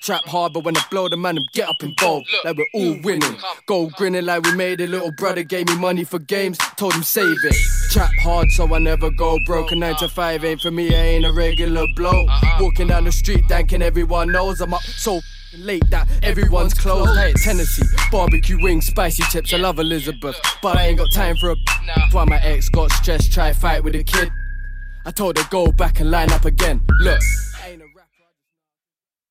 Trap hard, but when I blow the man, get up and go. Like we're all winning. Go grinning like we made it. Little brother gave me money for games, told him save it. Trap hard so I never go broke. A 9 to 5 ain't for me, I ain't a regular bloke. Walking down the street, thanking everyone knows I'm up so late that everyone's closed. I hate Tennessee, barbecue wings, spicy chips. I love Elizabeth, but I ain't got time for a Why my ex got stressed, try fight with a kid. I told her go back and line up again. Look,